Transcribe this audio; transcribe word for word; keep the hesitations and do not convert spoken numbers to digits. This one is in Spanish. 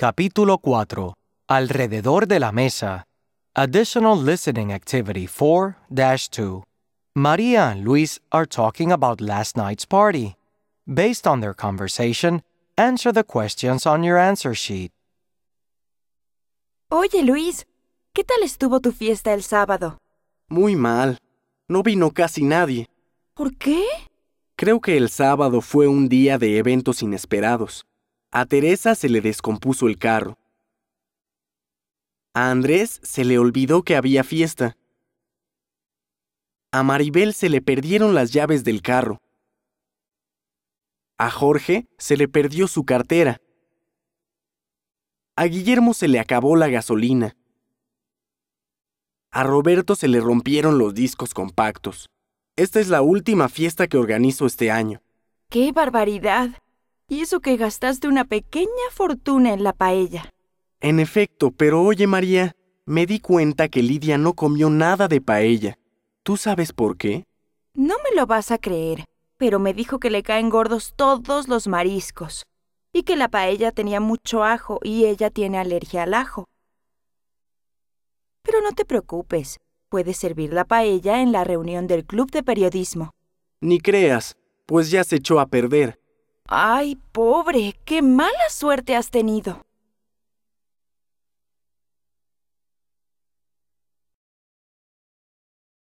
Capítulo cuatro. Alrededor de la mesa. Additional listening activity four dash two. Maria and Luis are talking about last night's party. Based on their conversation, answer the questions on your answer sheet. Oye, Luis, ¿qué tal estuvo tu fiesta el sábado? Muy mal. No vino casi nadie. ¿Por qué? Creo que el sábado fue un día de eventos inesperados. A Teresa se le descompuso el carro. A Andrés se le olvidó que había fiesta. A Maribel se le perdieron las llaves del carro. A Jorge se le perdió su cartera. A Guillermo se le acabó la gasolina. A Roberto se le rompieron los discos compactos. Esta es la última fiesta que organizo este año. ¡Qué barbaridad! Y eso que gastaste una pequeña fortuna en la paella. En efecto, pero oye, María, me di cuenta que Lidia no comió nada de paella. ¿Tú sabes por qué? No me lo vas a creer, pero me dijo que le caen gordos todos los mariscos y que la paella tenía mucho ajo y ella tiene alergia al ajo. Pero no te preocupes, puedes servir la paella en la reunión del club de periodismo. Ni creas, pues ya se echó a perder. ¡Ay, pobre! ¡Qué mala suerte has tenido!